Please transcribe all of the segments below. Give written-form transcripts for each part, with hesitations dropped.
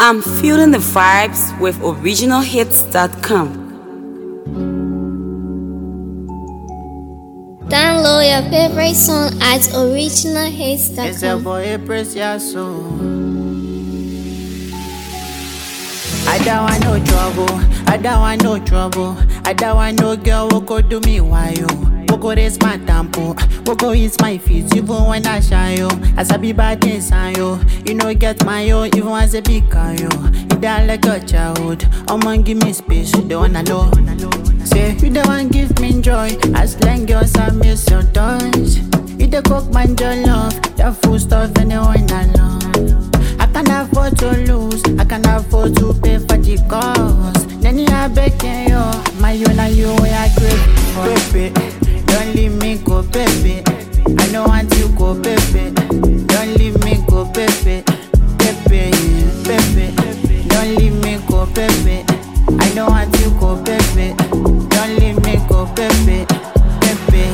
I'm feeling the vibes with originalhits.com. Download your favorite song at originalhits.com. It's a boy Precioso. I don't want no trouble. I don't want no trouble. I don't want no girl who could do me why yo. Who go raise my tempo. Who go eat my feet even when I shy yo. As I be bad inside yo. You know get my yo even as a big guy yo. You die like a child. Oman give me space. You don't wanna know. Say you don't want give me joy. As long girls I miss your touch. You the cook man your love. The food stuff anyone I love. I can't afford to lose. I can't afford to pay for the cost. Then you are begging you. My you and you are craving for. Baby, don't leave me go, baby. I know want you go, baby. Don't leave me go, baby. Baby, baby. Don't leave me go, baby. I know want you go, baby. Don't leave me go, baby. Baby.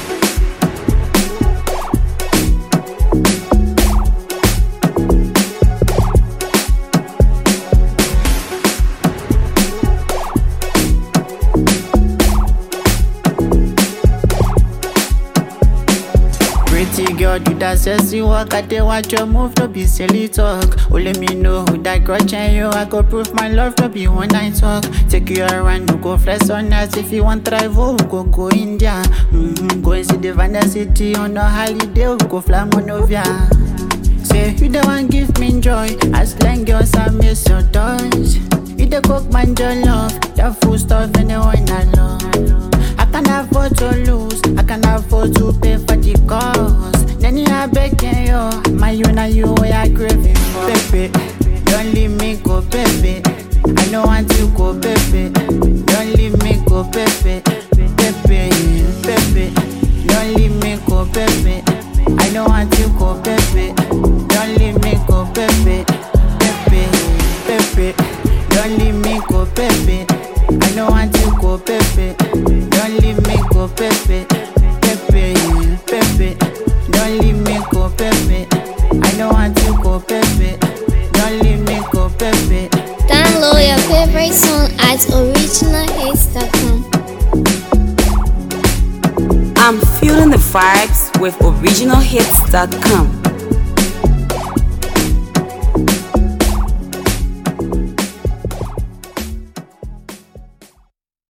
Pretty girl, do that sexy walk. I dey watch your move, no be silly talk. Oh, let me know who that grudge and you. I go prove my love, no be one night talk. Take you around, you go flex on us. If you want travel, we go India. Go and see the Vanda City on a holiday. We go fly Monovia. Say you the one give me joy. As long girls I miss your touch. You the cook man your love. The food stuff anyone I love. I can't afford to lose. I can't afford to pay for the cost. Then you are begging you. My you and you are craving for. Baby, don't leave me go, baby. I know want you go, baby. Don't leave me go, baby. Baby, baby. Don't leave me go, baby. I know want you go, baby. Don't leave me go, baby. Baby, baby. Don't leave me go, baby. I know want you go, baby. Don't leave me go, baby. Baby, baby. Don't leave me go, baby. I know want you go, baby. Don't leave me go, baby. Download your favorite song at originalhits.com. I'm feeling the vibes with originalhits.com.